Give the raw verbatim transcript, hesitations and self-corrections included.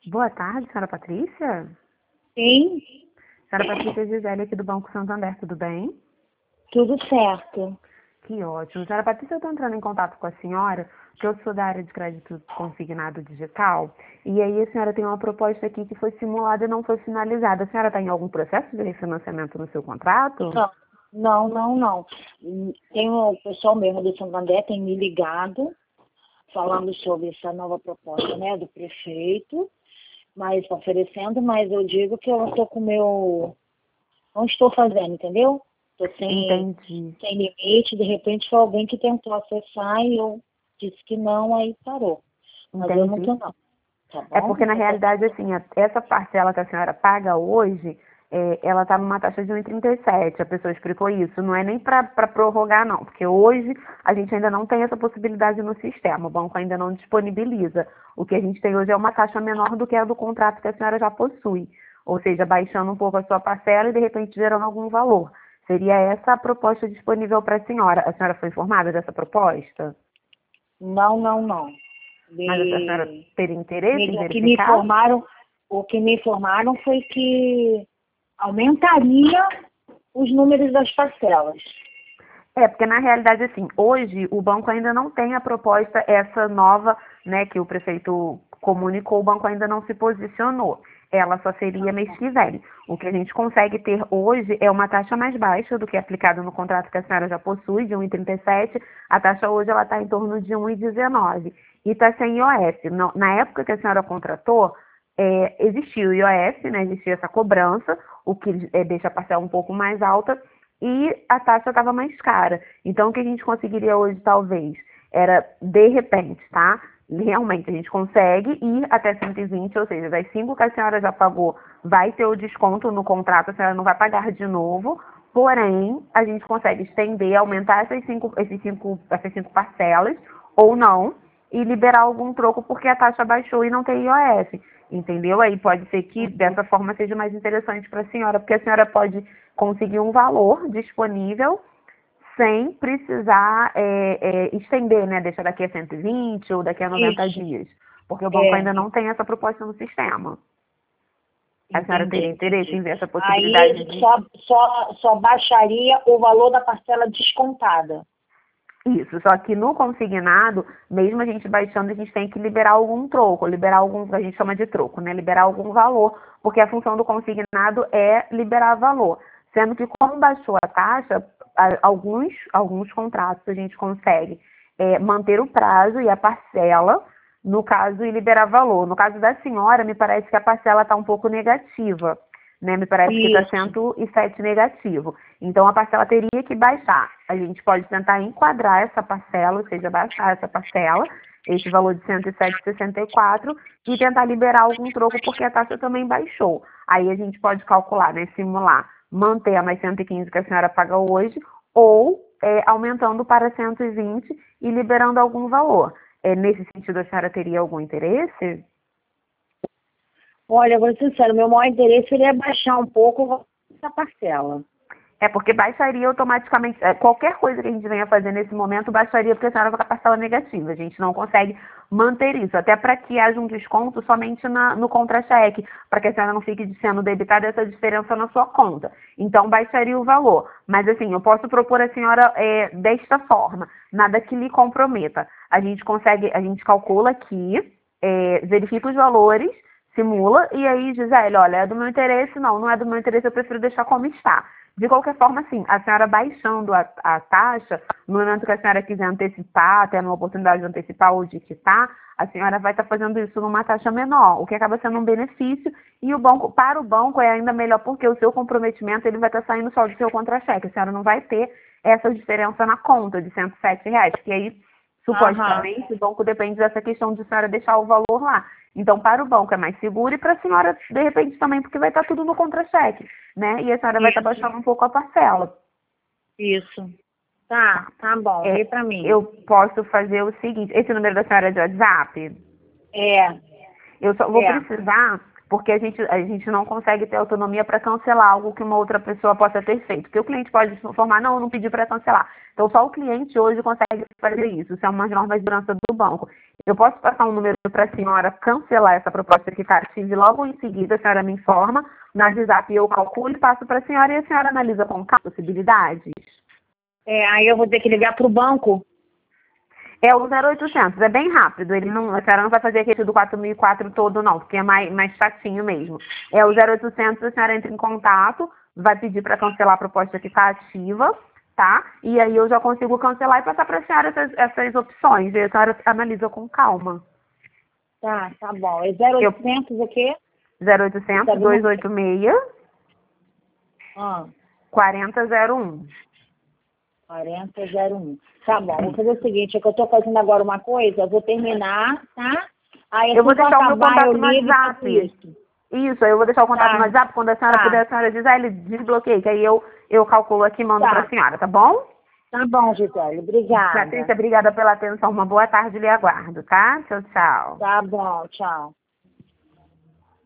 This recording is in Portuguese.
Boa tarde, senhora Patrícia. Sim, Senhora Patrícia Gisele aqui do Banco Santander, tudo bem? tudo certo. Que ótimo. Senhora Patrícia, eu estou entrando em contato com a senhora, que eu sou da área de crédito consignado digital, e aí a senhora tem uma proposta aqui que foi simulada e não foi finalizada. A senhora está em algum processo de refinanciamento no seu contrato? Não, não, não, não. Hum, Tem o pessoal mesmo do Santander tem me ligado falando sobre essa nova proposta, né, do prefeito, mas oferecendo, mas eu digo que eu estou com o meu. Não estou fazendo, entendeu? Estou sem, Entendi. sem limite, de repente foi alguém que tentou acessar e eu disse que não, aí parou. Mas eu não Entendi. estou não. Tá É bom? porque, na Então, tá- realidade, assim, a- essa parcela que a senhora paga hoje, é, ela está numa taxa de um e trinta e sete. A pessoa explicou isso. Não é nem para prorrogar, não. Porque hoje a gente ainda não tem essa possibilidade no sistema. O banco ainda não disponibiliza. O que a gente tem hoje é uma taxa menor do que a do contrato que a senhora já possui. Ou seja, baixando um pouco a sua parcela e, de repente, gerando algum valor. Seria essa a proposta disponível para a senhora. A senhora foi informada dessa proposta? não, não, não. Mas a senhora De teria interesse em Me- O que me verificar? informaram, o que me informaram foi que aumentaria os números das parcelas. É, porque na realidade, assim, hoje o banco ainda não tem a proposta, essa nova, né, que o prefeito comunicou, o banco ainda não se posicionou. Ela só seria mês que vem. O que a gente consegue ter hoje é uma taxa mais baixa do que é aplicada no contrato que a senhora já possui, de um e trinta e sete. A taxa hoje ela está em torno de um e dezenove. E está sem I O F. No- Na época que a senhora contratou, é, existia o I O F, né, existia essa cobrança, o que é, deixa a parcela um pouco mais alta, e a taxa estava mais cara. Então, o que a gente conseguiria hoje, talvez, era, de repente, tá? Realmente, a gente consegue ir até cento e vinte, ou seja, das cinco que a senhora já pagou, vai ter o desconto no contrato, a senhora não vai pagar de novo, porém, a gente consegue estender, aumentar essas cinco, esses cinco, essas cinco parcelas, ou não, e liberar algum troco porque a taxa baixou e não tem I O F. Entendeu? Aí pode ser que dessa forma seja mais interessante para a senhora, porque a senhora pode conseguir um valor disponível sem precisar é, é, estender, né? Deixar daqui a cento e vinte ou daqui a noventa Isso, dias. Porque o banco é, ainda não tem essa proposta no sistema. A senhora entendi, teria interesse entendi. em ver essa possibilidade Aí de. só, só, só baixaria o valor da parcela descontada. Isso, só que no consignado, mesmo a gente baixando, a gente tem que liberar algum troco, liberar algum, a gente chama de troco, né? Liberar algum valor, porque a função do consignado é liberar valor. Sendo que como baixou a taxa, a- alguns, alguns contratos a gente consegue é, manter o prazo e a parcela, no caso, e liberar valor. No caso da senhora, me parece que a parcela está um pouco negativa, né? Me parece que está Isso, cento e sete negativo. Então a parcela teria que baixar. A gente pode tentar enquadrar essa parcela, ou seja, baixar essa parcela, esse valor de cento e sete vírgula sessenta e quatro, e tentar liberar algum troco, porque a taxa também baixou. Aí a gente pode calcular, né? Simular, manter a mais cento e quinze que a senhora paga hoje, ou é, aumentando para cento e vinte e liberando algum valor. É, nesse sentido, a senhora teria algum interesse? olha, vou ser sincero, meu maior interesse seria baixar um pouco o valor da parcela. É porque baixaria automaticamente, é, qualquer coisa que a gente venha fazer nesse momento, baixaria porque a senhora vai com a parcela negativa. A gente não consegue manter isso, até para que haja um desconto somente na, no contra-cheque, para que a senhora não fique sendo debitada essa diferença na sua conta. Então, baixaria o valor. Mas, assim, eu posso propor à senhora é, desta forma, nada que lhe comprometa. A gente consegue, a gente calcula aqui, é, verifica os valores, simula, e aí, Gisele, olha, é do meu interesse? Não, não é do meu interesse, eu prefiro deixar como está. De qualquer forma, sim, a senhora baixando a, a taxa, no momento que a senhora quiser antecipar, tendo uma oportunidade de antecipar ou de quitar, a senhora vai estar fazendo isso numa taxa menor, o que acaba sendo um benefício, e o banco, para o banco é ainda melhor porque o seu comprometimento ele vai estar saindo só do seu contra-cheque, a senhora não vai ter essa diferença na conta de cento e sete reais, que aí Aham, supostamente o banco depende dessa questão de a senhora deixar o valor lá. Então, para o banco é mais seguro e para a senhora, de repente, também, porque vai estar tudo no contra-cheque, né? E a senhora vai estar isso, baixando um pouco a parcela. isso. Tá, tá bom, É, vê pra mim. eu posso fazer o seguinte, esse número da senhora é de WhatsApp? É, Eu só vou é. precisar, porque a gente, a gente não consegue ter autonomia para cancelar algo que uma outra pessoa possa ter feito. Porque o cliente pode informar, não, eu não pedi para cancelar. Então, só o cliente hoje consegue fazer isso. Isso é uma norma de segurança do banco. Eu posso passar um número para a senhora cancelar essa proposta que está ativa e logo em seguida a senhora me informa, no WhatsApp eu calculo e passo para a senhora e a senhora analisa com calma possibilidades. É, aí eu vou ter que ligar para o banco? É o zero oitocentos, é bem rápido, ele não, a senhora não vai fazer aquele do quatro mil e quatro todo não, porque é mais, mais chatinho mesmo. É o zero oitocentos, a senhora entra em contato, vai pedir para cancelar a proposta que está ativa, tá? E aí eu já consigo cancelar e passar para a senhora essas, essas opções, e a senhora analisa com calma. Tá, tá bom. É zero oitocentos o quê? zero oitocentos, dois oito seis, Ah, quatro zero zero um. quarenta zero um. Tá bom, vou fazer o seguinte, é que eu tô fazendo agora uma coisa, eu vou terminar, tá? Aí assim Eu vou que eu deixar o meu acabar, eu contato no ligo e faço WhatsApp. isso. Isso, aí eu vou deixar o contato Tá, no WhatsApp, quando a senhora tá, puder, a senhora diz, ah, ele desbloqueia, que aí eu, eu calculo aqui e mando para a tá. senhora, tá bom? Tá bom, Gisele, obrigada. Patrícia, obrigada pela atenção, uma boa tarde, lhe aguardo, tá? Tchau, tchau. Tá bom, tchau.